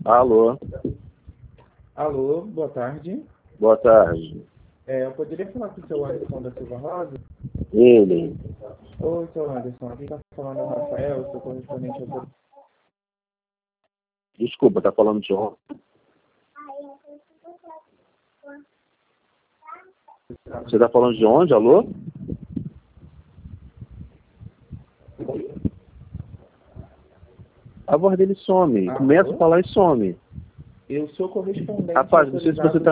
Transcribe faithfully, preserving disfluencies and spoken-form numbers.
Alô, Alô, boa tarde. boa tarde. É, eu poderia falar com o seu Anderson da Silva Rosa? Ele, Oi, seu Anderson. Aqui está falando o Rafael, sou correspondente ao... desculpa, tá falando de onde? Você tá falando de onde, alô? A voz dele some, Alô? começa a falar e some. Eu sou correspondente Rapaz, não sei se você autorizado tá